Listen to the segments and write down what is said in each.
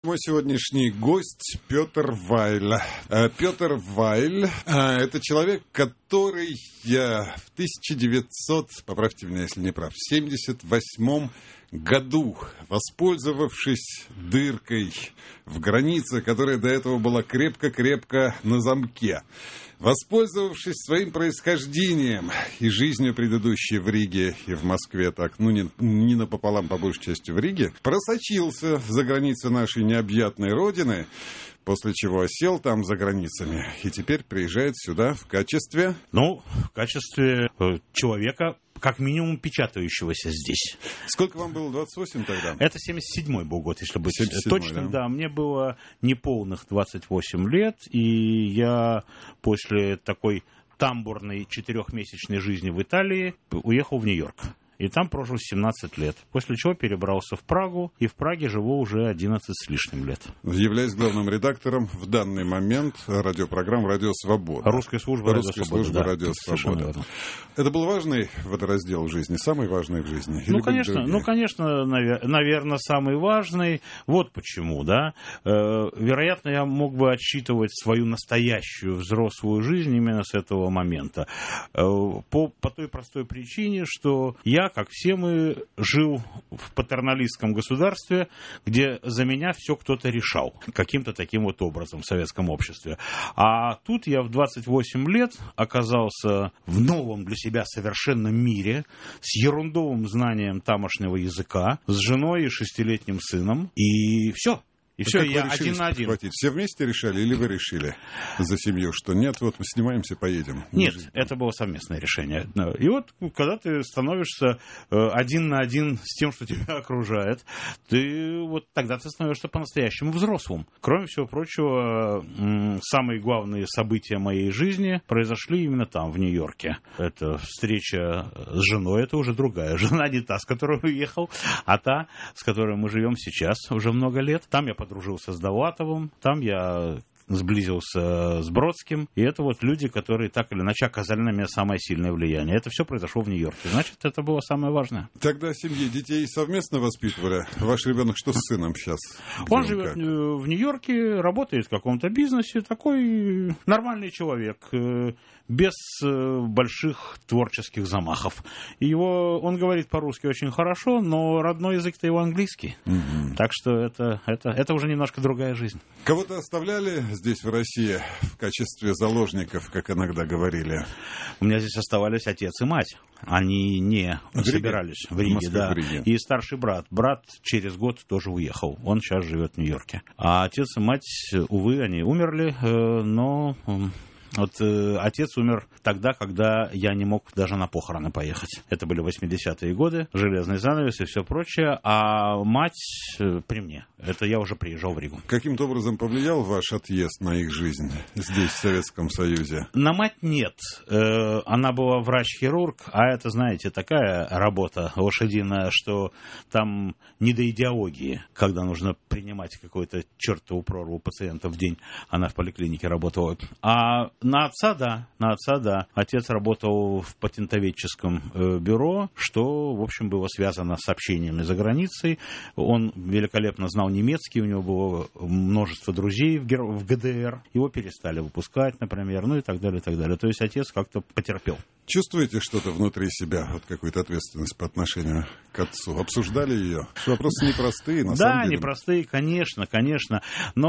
Мой сегодняшний гость Петр Вайль. Петр Вайль – это человек, который в 1900, поправьте меня, если не прав, в 1978 году, воспользовавшись дыркой в границе, которая до этого была крепко-крепко на замке, воспользовавшись своим происхождением и жизнью предыдущей в Риге и в Москве, так, не напополам, по большей части в Риге, просочился за границы нашей необъятной родины, после чего осел там за границами и теперь приезжает сюда в качестве... в качестве человека, как минимум, печатающегося здесь. Сколько вам было, 28 тогда? Это 77-й был год, если быть точным. Да, мне было неполных 28 лет, и я после такой тамбурной 4-месячной жизни в Италии уехал в Нью-Йорк. И там прожил 17 лет, после чего перебрался в Прагу, и в Праге живу уже 11 с лишним лет. Являюсь главным редактором в данный момент радиопрограмм «Радио Свобода». Русская служба «Радио Свобода». Это был важный водораздел в жизни, самый важный в жизни? Конечно, наверное, самый важный. Вот почему, да. Вероятно, я мог бы отсчитывать свою настоящую взрослую жизнь именно с этого момента. По той простой причине, что я, как все мы, жил в патерналистском государстве, где за меня все кто-то решал каким-то таким вот образом в советском обществе. А тут я в 28 лет оказался в новом для себя совершенном мире с ерундовым знанием тамошнего языка, с женой и 6-летним сыном, и все. И все, я один на один. Все вместе решали или вы решили за семью, что нет, вот мы снимаемся, поедем? Нет, это было совместное решение. И вот, когда ты становишься один на один с тем, что тебя окружает, тогда ты становишься по-настоящему взрослым. Кроме всего прочего, самые главные события моей жизни произошли именно там, в Нью-Йорке. Это встреча с женой, это уже другая жена, не та, с которой уехал, а та, с которой мы живем сейчас уже много лет. Там я подружился с Довлатовым, там я сблизился с Бродским, и это вот люди, которые так или иначе оказали на меня самое сильное влияние. Это все произошло в Нью-Йорке. Значит, это было самое важное. Тогда семьи детей совместно воспитывали? Ваш ребенок что с сыном сейчас? Он живет в Нью-Йорке, работает в каком-то бизнесе, такой нормальный человек, без больших творческих замахов. Он говорит по-русски очень хорошо, но родной язык-то его английский. Mm-hmm. Так что это уже немножко другая жизнь. Кого-то оставляли здесь, в России, в качестве заложников, как иногда говорили? У меня здесь оставались отец и мать. Они не собирались в Риге, да. И старший брат. Брат через год тоже уехал. Он сейчас живет в Нью-Йорке. А отец и мать, увы, они умерли, но... Вот отец умер тогда, когда я не мог даже на похороны поехать. Это были 80-е годы, железный занавес и все прочее. А мать при мне. Это я уже приезжал в Ригу. Каким-то образом повлиял ваш отъезд на их жизнь здесь, в Советском Союзе? На мать нет. Она была врач-хирург, а это, знаете, такая работа лошадиная, что там не до идеологии, когда нужно принимать какую-то чертову прорву пациентов в день. Она в поликлинике работала. А на отца, да. Отец работал в патентоведческом бюро, что, в общем, было связано с общениями за границей. Он великолепно знал немецкий, у него было множество друзей в ГДР. Его перестали выпускать, например, и так далее, и так далее. То есть отец как-то потерпел. Чувствуете что-то внутри себя, вот какую-то ответственность по отношению к отцу? Обсуждали ее? Вопросы непростые, на самом деле. Да, непростые, конечно.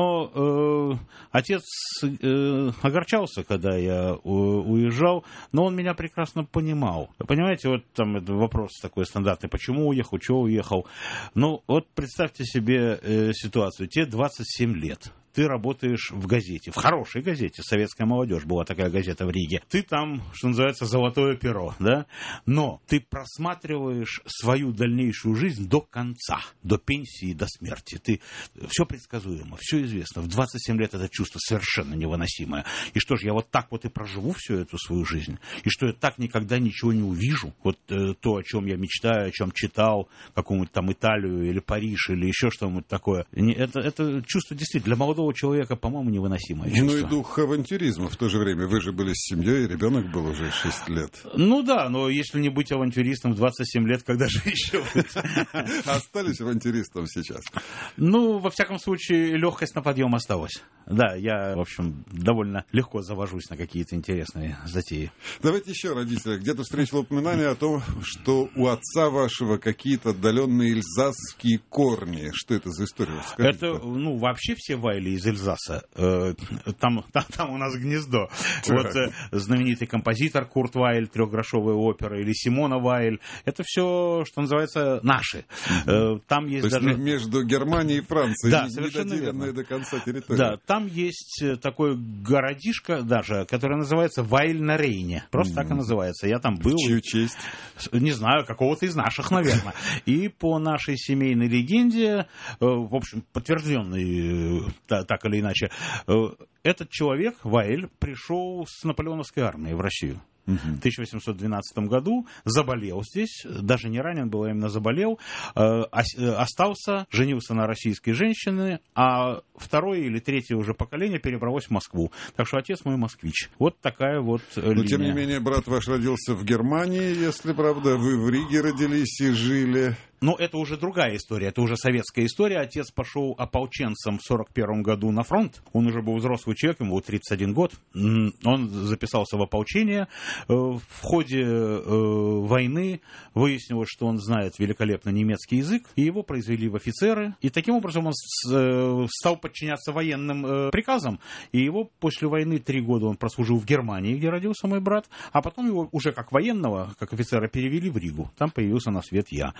Но отец огорчался, когда я уезжал, но он меня прекрасно понимал. Понимаете, вот там вопрос такой стандартный, почему уехал, чего уехал. Ну, вот представьте себе ситуацию, тебе 27 лет. Ты работаешь в газете, в хорошей газете, «Советская молодежь» была такая газета в Риге. Ты там, что называется, золотое перо, да? Но ты просматриваешь свою дальнейшую жизнь до конца, до пенсии, до смерти. Все предсказуемо, все известно. В 27 лет это чувство совершенно невыносимое. И что ж, я вот так вот и проживу всю эту свою жизнь? И что я так никогда ничего не увижу? Вот то, о чем я мечтаю, о чем читал, какую-нибудь там Италию или Париж или еще что-нибудь такое. Это чувство действительно для молодого молодого человека, по-моему, невыносимое чувство. Ну и дух авантюризма в то же время. Вы же были с семьей, ребенок был уже 6 лет. Ну да, но если не быть авантюристом в 27 лет, когда же еще быть? Остались авантюристом сейчас? Ну, во всяком случае, легкость на подъем осталась. Да, я, в общем, довольно легко завожусь на какие-то интересные затеи. Давайте еще, родители. Где-то встретил упоминание о том, что у отца вашего какие-то отдаленные эльзасские корни. Что это за история? Расскажите. Это, ну, вообще все Вайли из Эльзаса. Там у нас гнездо. Вот знаменитый композитор Курт Вайль, «Трехгрошовая опера», или Симона Вайль. Это все, что называется, наши. Там есть то даже... есть между Германией и Францией. Да, совершенно верно. До конца территория. Да, там есть такой городишко даже, который называется Вайль на Рейне. Просто так и называется. Я там был. В чью честь? Не знаю, какого-то из наших, наверное. И по нашей семейной легенде, в общем, подтвержденной так или иначе, этот человек, Вайль, пришел с наполеоновской армией в Россию. В 1812 году заболел здесь, даже не ранен был, а именно заболел, остался, женился на российской женщине, а второе или третье уже поколение перебралось в Москву. Так что отец мой москвич. Вот такая вот линия. Но, тем не менее, брат ваш родился в Германии, если правда, вы в Риге родились и жили. Но это уже другая история, это уже советская история. Отец пошел ополченцем в 1941 году на фронт. Он уже был взрослый человек, ему был 31 год. Он записался в ополчение. В ходе войны выяснилось, что он знает великолепно немецкий язык, и его произвели в офицеры. И таким образом он стал подчиняться военным приказам. И его после войны 3 года он прослужил в Германии, где родился мой брат. А потом его уже как военного, как офицера, перевели в Ригу. Там появился на свет я.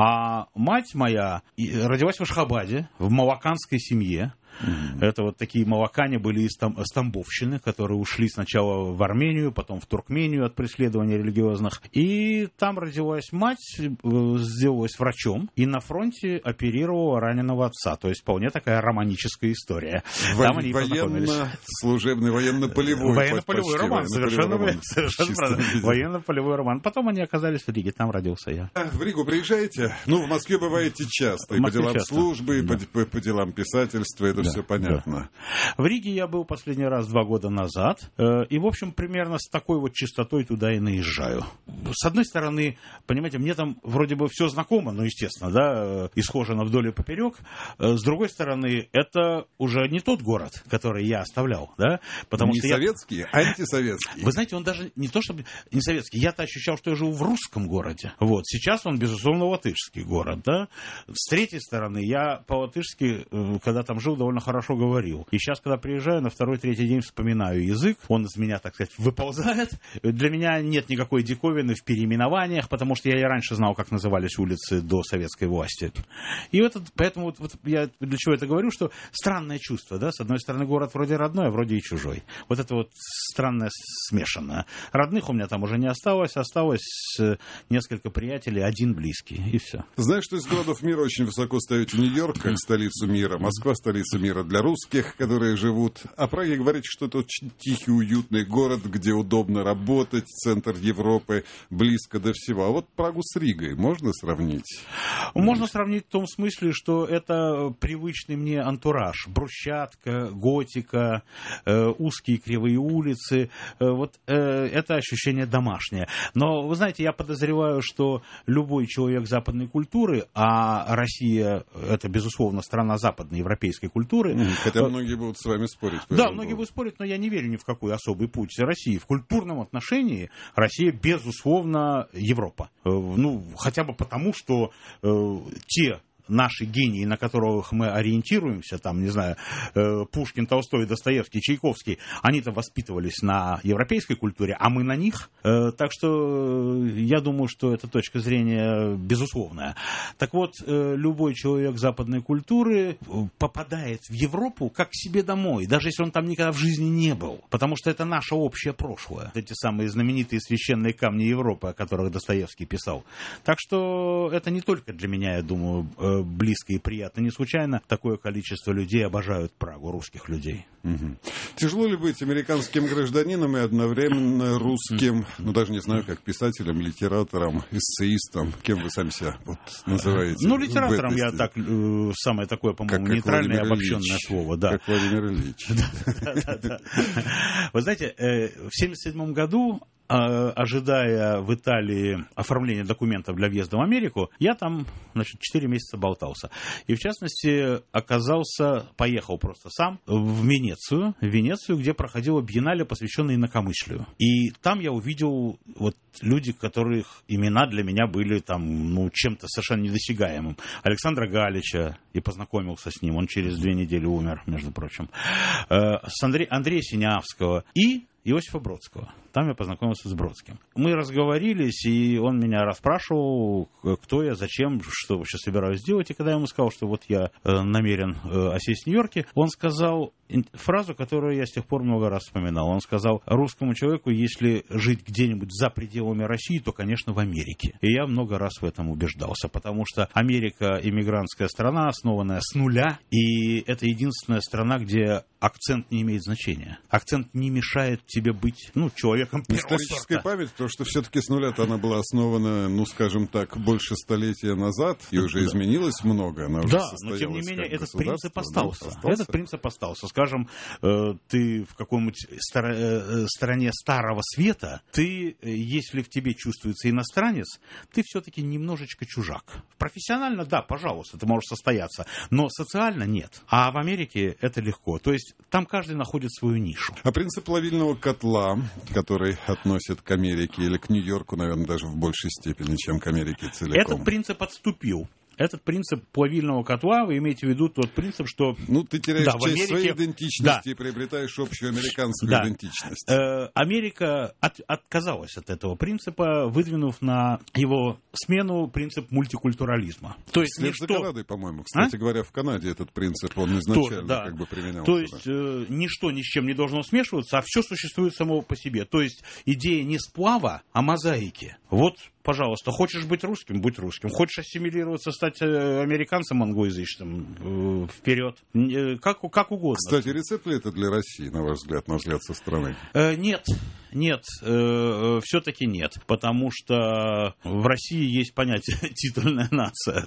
А мать моя родилась в Ашхабаде, в малаканской семье. Это вот такие малакане были из Тамбовщины, которые ушли сначала в Армению, потом в Туркмению от преследований религиозных. И там родилась мать, сделалась врачом, и на фронте оперировала раненого отца. То есть вполне такая романическая история. Там они познакомились. Военно-служебный, военно-полевой. Военно-полевой роман, совершенно правильно. Военно-полевой роман. Потом они оказались в Риге, там родился я. В Ригу приезжаете? Ну, в Москве бываете часто. И по делам службы, и по делам писательства. Это все понятно. Да. В Риге я был последний раз 2 года назад. И, в общем, примерно с такой вот частотой туда и наезжаю. С одной стороны, понимаете, мне там вроде бы все знакомо, ну, естественно, да, исхожено вдоль и поперек. С другой стороны, это уже не тот город, который я оставлял, да, потому не что советский, антисоветский. Вы знаете, он даже не то чтобы не советский. Я-то ощущал, что я живу в русском городе. Вот. Сейчас он, безусловно, латышский город, да. С третьей стороны, я по-латышски, когда там жил, довольно хорошо говорил. И сейчас, когда приезжаю, на 2-3 день вспоминаю язык. Он из меня, так сказать, выползает. Для меня нет никакой диковины в переименованиях, потому что я и раньше знал, как назывались улицы до советской власти. И поэтому вот я для чего это говорю, что странное чувство, да. С одной стороны, город вроде родной, а вроде и чужой. Вот это вот странное смешанное. Родных у меня там уже не осталось. Осталось несколько приятелей, 1 близкий, и все. Знаешь, что из городов мира очень высоко ставите Нью-Йорк как столицу мира, Москва столица мира для русских, которые живут. О Праге говорите, что это очень тихий, уютный город, где удобно работать, центр Европы, близко до всего. А вот Прагу с Ригой можно сравнить? Можно сравнить в том смысле, что это привычный мне антураж. Брусчатка, готика, узкие кривые улицы. Вот это ощущение домашнее. Но, вы знаете, я подозреваю, что любой человек западной культуры, а Россия — это, безусловно, страна западноевропейской культуры. Хотя многие будут с вами спорить. Да, многие будут спорить, но я не верю ни в какой особый путь России. В культурном отношении Россия, безусловно, Европа. Ну, хотя бы потому, что те наши гении, на которых мы ориентируемся, там, не знаю, Пушкин, Толстой, Достоевский, Чайковский, они-то воспитывались на европейской культуре, а мы на них. Так что я думаю, что эта точка зрения безусловная. Так вот, любой человек западной культуры попадает в Европу как к себе домой, даже если он там никогда в жизни не был, потому что это наше общее прошлое. Эти самые знаменитые священные камни Европы, о которых Достоевский писал. Так что это не только для меня, я думаю, близко и приятно. Не случайно такое количество людей обожают Прагу, русских людей. Угу. Тяжело ли быть американским гражданином и одновременно русским, ну, даже не знаю, как писателем, литератором, эссеистом? Кем вы сами себя называете? Ну, литератором я так, самое такое, по-моему, как нейтральное и обобщенное слово. Да. Как Владимир Ильич. Вы знаете, в 1977 году, ожидая в Италии оформления документов для въезда в Америку, я там, 4 месяца болтался. И, в частности, поехал просто сам в Венецию, где проходило биеннале, посвященное инакомыслию. И там я увидел люди, которых имена для меня были там, чем-то совершенно недосягаемым. Александра Галича, и познакомился с ним, он через 2 недели умер, между прочим. Андрея Синявского и Иосифа Бродского. Там я познакомился с Бродским. Мы разговорились, и он меня расспрашивал, кто я, зачем, что вообще собираюсь делать. И когда я ему сказал, что я намерен осесть в Нью-Йорке, он сказал фразу, которую я с тех пор много раз вспоминал. Он сказал: русскому человеку, если жить где-нибудь за пределами России, то, конечно, в Америке. И я много раз в этом убеждался, потому что Америка — иммигрантская страна, основанная с нуля, и это единственная страна, где акцент не имеет значения. Акцент не мешает тебе быть, человеком первого историческая сорта. память, потому что все-таки с нуля-то она была основана, скажем так, больше столетия назад, и уже изменилось много. Она уже но тем не менее этот принцип остался. Этот принцип остался. Скажем, ты в какой-нибудь стране Старого Света, если в тебе чувствуется иностранец, ты все-таки немножечко чужак. Профессионально, да, пожалуйста, ты можешь состояться, но социально нет. А в Америке это легко. То есть там каждый находит свою нишу. А принцип плавильного котла, который относят к Америке или к Нью-Йорку, наверное, даже в большей степени, чем к Америке целиком. Этот принцип отступил. Этот принцип плавильного котла, вы имеете в виду тот принцип, что... ты теряешь часть своей идентичности и приобретаешь общую американскую идентичность. Америка отказалась от этого принципа, выдвинув на его смену принцип мультикультурализма. То есть за Канадой, по-моему. Кстати говоря, в Канаде этот принцип, он изначально применялся. То есть ничто ни с чем не должно смешиваться, а все существует само по себе. То есть идея не сплава, а мозаики. Пожалуйста, хочешь быть русским, будь русским. Хочешь ассимилироваться, стать американцем англоязычным, вперед. Как угодно. Кстати, рецепт ли это для России, на ваш взгляд, со стороны? Нет, все-таки нет. Потому что в России есть понятие «титульная нация».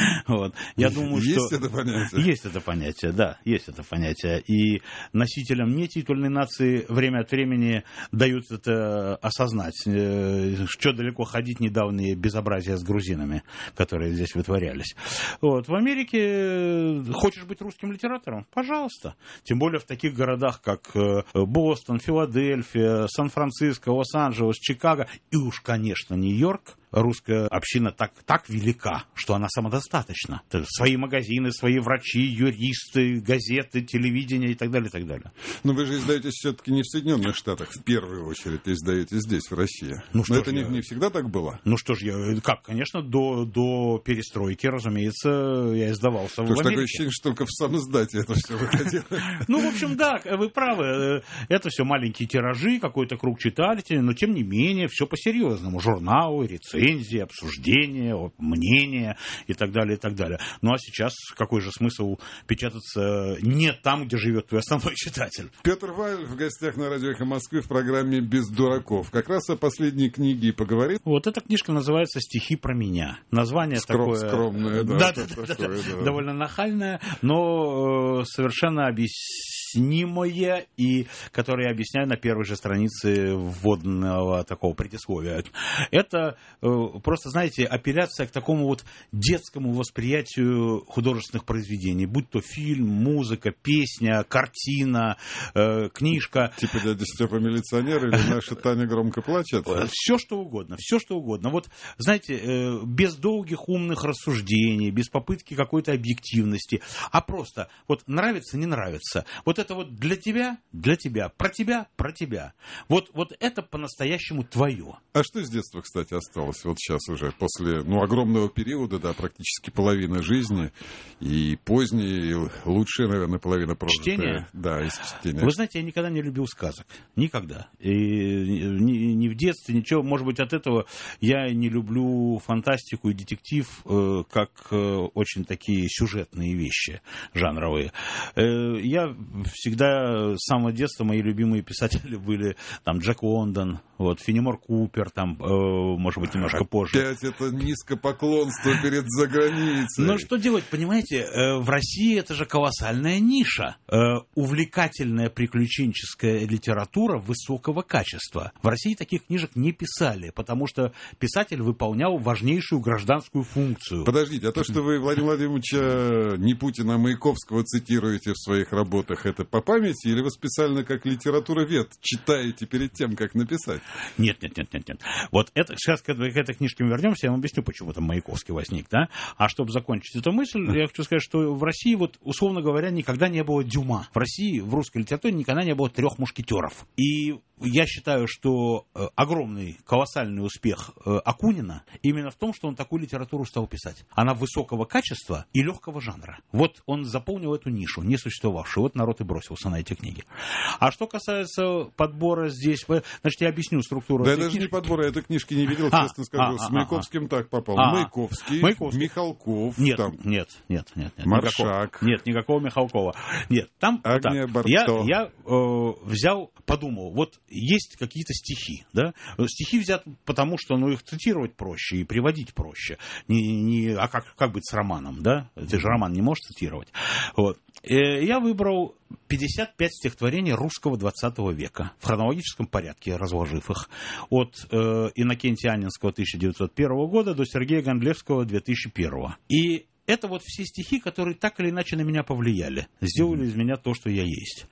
Я думаю, есть это понятие? Есть это понятие, да, есть это понятие. И носителям нетитульной нации время от времени дают это осознать. Что далеко ходить, недавние безобразия с грузинами, которые здесь вытворялись. В Америке хочешь быть русским литератором? Пожалуйста. Тем более в таких городах, как Бостон, Филадельфия, Сан-Франциско, Лос-Анджелес, Чикаго и уж, конечно, Нью-Йорк. Русская община так велика, что она самодостаточна. Свои магазины, свои врачи, юристы, газеты, телевидение и так далее, и так далее. Но вы же издаетесь все-таки не в Соединенных Штатах, в первую очередь издаетесь здесь, в России. Но это не всегда так было? Конечно, до перестройки, разумеется, я издавался в Америке. Такое ощущение, что только в самоиздате это все выходило. В общем, да, вы правы. Это все маленькие тиражи, какой-то круг читателей, но тем не менее, все по-серьезному. Журналы, рецензии, обсуждения, мнения и так далее, и так далее. А сейчас какой же смысл печататься не там, где живет твой основной читатель? Петр Вайль в гостях на радио «Эхо Москвы» в программе «Без дураков». Как раз о последней книге и поговорим. Эта книжка называется «Стихи про меня». Название такое... Скромное, да. Довольно нахальное, но совершенно объяснимое, и которое я объясняю на первой же странице вводного такого предисловия. Это просто, знаете, апелляция к такому детскому восприятию художественных произведений, будь то фильм, музыка, песня, картина, книжка. Типа «Дядя Степа милиционер» или «Наша Таня громко плачет». Все что угодно. Знаете, без долгих умных рассуждений, без попытки какой-то объективности, а просто нравится, не нравится. Это это вот для тебя, про тебя. Вот это по-настоящему твое. А что с детства, кстати, осталось? Вот сейчас уже, после огромного периода, да, практически половина жизни, и поздняя, и лучшая, наверное, половина прожитая. Чтение? Да, из чтения. Вы знаете, я никогда не любил сказок. Никогда. И ни в детстве, ничего. Может быть, от этого я не люблю фантастику и детектив, как очень такие сюжетные вещи жанровые. Я всегда, с самого детства, мои любимые писатели были там Джек Лондон, вот, Фенемор Купер, там, может быть, немножко позже. Опять это низкопоклонство перед заграницей. Но что делать, понимаете, в России это же колоссальная ниша. Увлекательная приключенческая литература высокого качества. В России таких книжек не писали, потому что писатель выполнял важнейшую гражданскую функцию. Подождите, а то, что вы Владимира Владимировича Непутина, а Маяковского цитируете в своих работах, это по памяти или вы специально как литературовед читаете перед тем, как написать? Нет. Вот это, сейчас, когда к этой книжке мы вернемся, я вам объясню, почему там Маяковский возник, да? А чтобы закончить эту мысль, я хочу сказать, что в России, вот, условно говоря, никогда не было Дюма. В России, в русской литературе никогда не было трех мушкетеров. И я считаю, что огромный, колоссальный успех Акунина именно в том, что он такую литературу стал писать. Она высокого качества и легкого жанра. Вот он заполнил эту нишу, не существовавшую. Вот народ и бросился на эти книги. А что касается подбора здесь, значит, я объясню структуру да, этой я даже книжки. не подбора, я этой книжки не видел, честно скажу. С Маяковским так попал. Маяковский, Михалков. Нет, там. нет. Маршак. Никакого Михалкова. Нет, там Агния так. Барто. Я взял, подумал, вот есть какие-то стихи, да? Стихи взяты потому, что их цитировать проще и приводить проще. А как быть с романом, да? Ты же роман не можешь цитировать. Вот. Я выбрал 55 стихотворений русского 20 века, в хронологическом порядке, разложив их, от Иннокентия Анненского 1901 года до Сергея Гондлевского 2001. И это вот все стихи, которые так или иначе на меня повлияли, сделали из меня то, что я есть,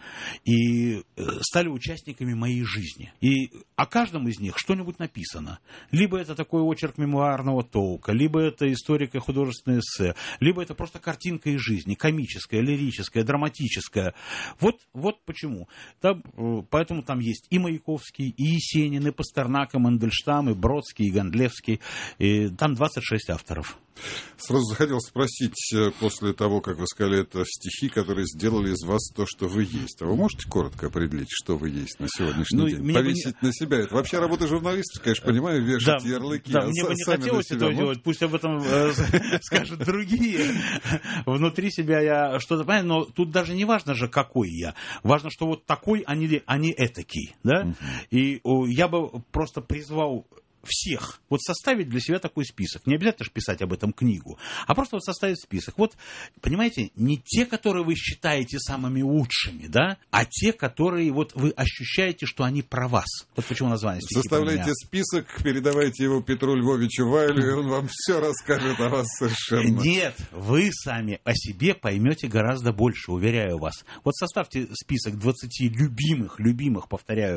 и стали участниками моей жизни. И о каждом из них что-нибудь написано. Либо это такой очерк мемуарного толка, либо это историко-художественное эссе, либо это просто картинка из жизни, комическая, лирическая, драматическая. Вот почему. Поэтому там есть и Маяковский, и Есенин, и Пастернак, и Мандельштам, и Бродский, и Гондлевский. И там 26 авторов. Сразу захотел спросить, после того, как вы сказали, это стихи, которые сделали из вас то, что вы есть. А вы можете коротко определить, что вы есть на сегодняшний день? Повесить на себя. Это вообще работа журналиста, конечно, понимаю, вешать ярлыки. Да, мне бы не хотелось этого делать, пусть об этом скажут другие. Внутри себя я что-то понимаю, но тут даже не важно же, какой я. Важно, что вот такой, а не этакий. Да? И я бы просто призвал всех вот составить для себя такой список. Не обязательно же писать об этом книгу, а просто вот составить список. Вот, понимаете, не те, которые вы считаете самыми лучшими, да, а те, которые вот вы ощущаете, что они про вас. Вот почему название стихи. Составляйте список, передавайте его Петру Львовичу Вайлю, и он вам все расскажет о вас совершенно. Нет, вы сами о себе поймете гораздо больше, уверяю вас. Вот составьте список 20 любимых, повторяю,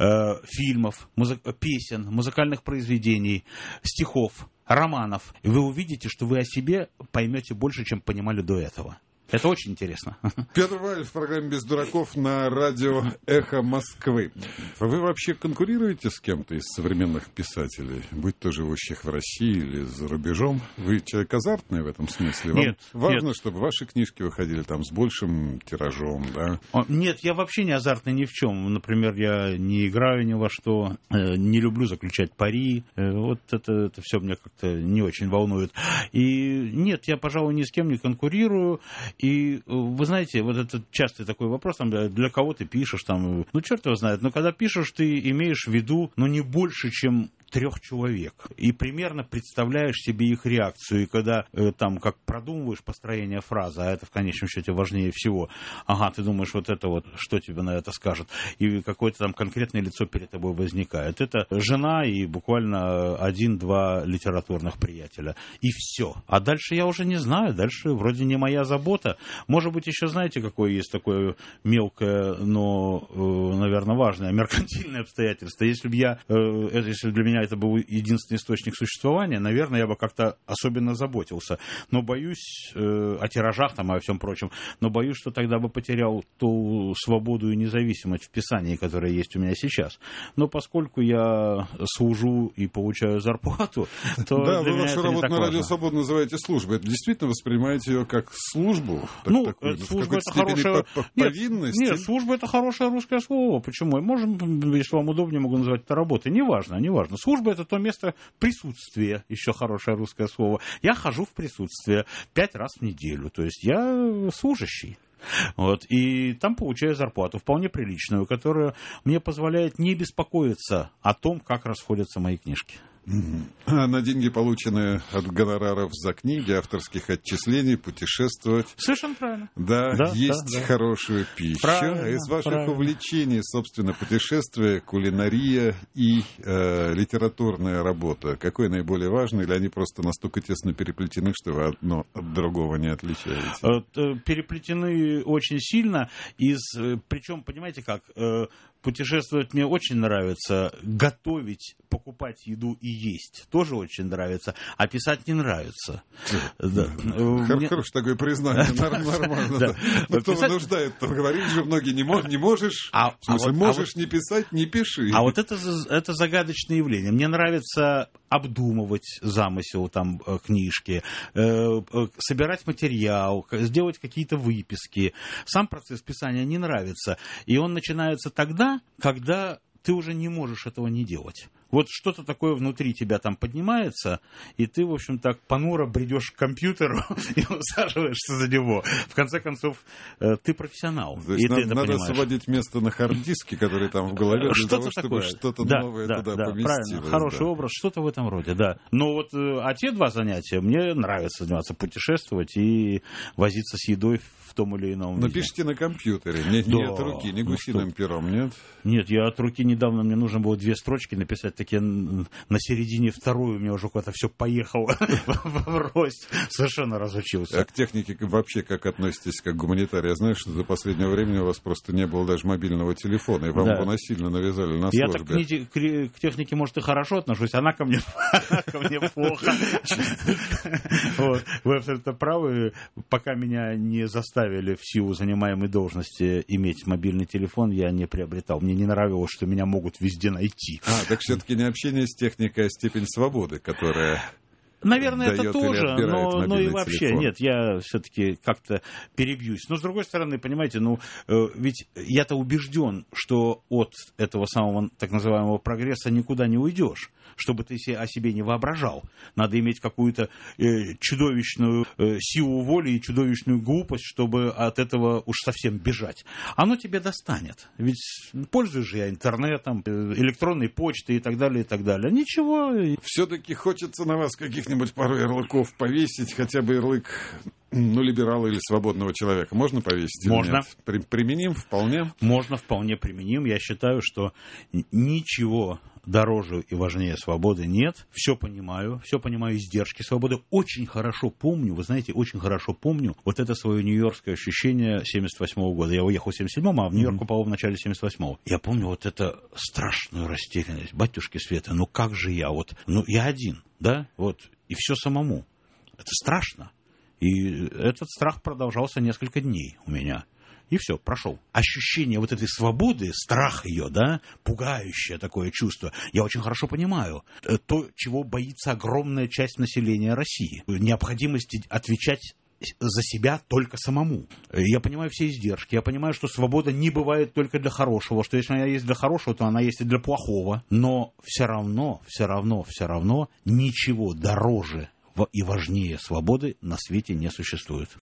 фильмов, песен, музыкальных произведений, стихов, романов, и вы увидите, что вы о себе поймете больше, чем понимали до этого. Это очень интересно. Петр Вайль в программе «Без дураков» на радио «Эхо Москвы». Вы вообще конкурируете с кем-то из современных писателей, будь то живущих в России или за рубежом? Вы человек азартный в этом смысле? Вам важно, чтобы ваши книжки выходили там с большим тиражом, да? Нет, я вообще не азартный ни в чем. Например, я не играю ни во что, не люблю заключать пари. Вот это все меня как-то не очень волнует. И нет, я, пожалуй, ни с кем не конкурирую. И вы знаете, вот это частый такой вопрос, там, для кого ты пишешь, там, черт его знает, но когда пишешь, ты имеешь в виду, не больше, чем 3 человек, и примерно представляешь себе их реакцию, и когда там как продумываешь построение фразы, а это в конечном счете важнее всего, ты думаешь, вот это вот, что тебе на это скажет, и какое-то там конкретное лицо перед тобой возникает. Это жена и буквально 1-2 литературных приятеля, и все. А дальше я уже не знаю, дальше вроде не моя забота. Может быть, еще знаете, какое есть такое мелкое, но, наверное, важное, меркантильное обстоятельство. Если для меня это был единственный источник существования, наверное, я бы как-то особенно заботился. Но боюсь о тиражах там, и о всем прочем, но боюсь, что тогда бы потерял ту свободу и независимость в писании, которая есть у меня сейчас. Но поскольку я служу и получаю зарплату, то да, для вы меня вашу это не работу так на важно. Радио Свобода называете службой. Это действительно воспринимаете ее как службу? Служба это хорошая... повинность? Нет, служба это хорошее русское слово. Почему? Можем, если вам удобнее, могу назвать это работой. Неважно. Служба это то место присутствия, еще хорошее русское слово. Я хожу в присутствие 5 раз в неделю. То есть я служащий. Вот, и там получаю зарплату вполне приличную, которая мне позволяет не беспокоиться о том, как расходятся мои книжки. А на деньги, полученные от гонораров за книги, авторских отчислений, путешествовать. Совершенно правильно. Да, есть хорошую пищу. Правильно, Из ваших увлечений, собственно, путешествия, кулинария и литературная работа. Какое наиболее важное, или они просто настолько тесно переплетены, что вы одно от другого не отличаете? Переплетены очень сильно. Причем, понимаете как, путешествовать мне очень нравится, готовить, покупать еду и есть тоже очень нравится, а писать не нравится. Хорошо, такое признание, нормально. Но кто вынуждает-то? Говорит же многие, не можешь, в смысле, можешь не писать, не пиши. А вот это загадочное явление. Мне нравится обдумывать замысел там книжки, собирать материал, сделать какие-то выписки. Сам процесс писания не нравится. И он начинается тогда, когда ты уже не можешь этого не делать. Вот что-то такое внутри тебя там поднимается, и ты, в общем, так понуро бредешь к компьютеру и усаживаешься за него. В конце концов, ты профессионал. То есть надо освободить место на хард-диске, который там в голове, для того, чтобы что-то новое туда поместилось. Правильно, хороший образ, что-то в этом роде, да. Но вот те два занятия, мне нравится заниматься, путешествовать и возиться с едой в том или ином виде. Но пишите на компьютере, не от руки, не гусиным пером, нет? Нет, я от руки недавно, мне нужно было 2 строчки написать, такие на середине вторую у меня уже куда-то все поехало в рост. Совершенно разучился. А к технике вообще как относитесь, как гуманитарий? Я знаю, что до последнего времени у вас просто не было даже мобильного телефона, и вам его насильно навязали на службе. Я так к технике, может, и хорошо отношусь, она ко мне плохо. Вы абсолютно правы. Пока меня не заставили в силу занимаемой должности иметь мобильный телефон, я не приобретал. Мне не нравилось, что меня могут везде найти. Так все-таки не общение с техникой, а степень свободы, которая... Наверное, это тоже, но и вообще, телефон. Нет, я все-таки как-то перебьюсь. Но, с другой стороны, понимаете, ведь я-то убежден, что от этого самого так называемого прогресса никуда не уйдешь. Чтобы ты о себе не воображал. Надо иметь какую-то чудовищную силу воли и чудовищную глупость, чтобы от этого уж совсем бежать. Оно тебе достанет. Ведь пользуюсь же я интернетом, электронной почтой и так далее, и так далее. Ничего. Все-таки хочется на вас каких-нибудь пару ярлыков повесить, хотя бы ярлык... либерала или свободного человека. Можно повесить? Можно. Или нет? Применим вполне? Можно вполне применим. Я считаю, что ничего дороже и важнее свободы нет. Все понимаю издержки свободы. Очень хорошо помню, вы знаете, вот это свое нью-йоркское ощущение 78-го года. Я уехал в 77-м, а в Нью-Йорк попал в начале 78-го. Я помню вот это страшную растерянность. Батюшки Света, как же я? Я один, да? И все самому. Это страшно. И этот страх продолжался несколько дней у меня. И все, прошел. Ощущение вот этой свободы, страх ее, да, пугающее такое чувство, я очень хорошо понимаю. То, чего боится огромная часть населения России. Необходимости отвечать за себя только самому. Я понимаю все издержки, я понимаю, что свобода не бывает только для хорошего, что если она есть для хорошего, то она есть и для плохого. Но все равно ничего дороже и важнее свободы на свете не существует.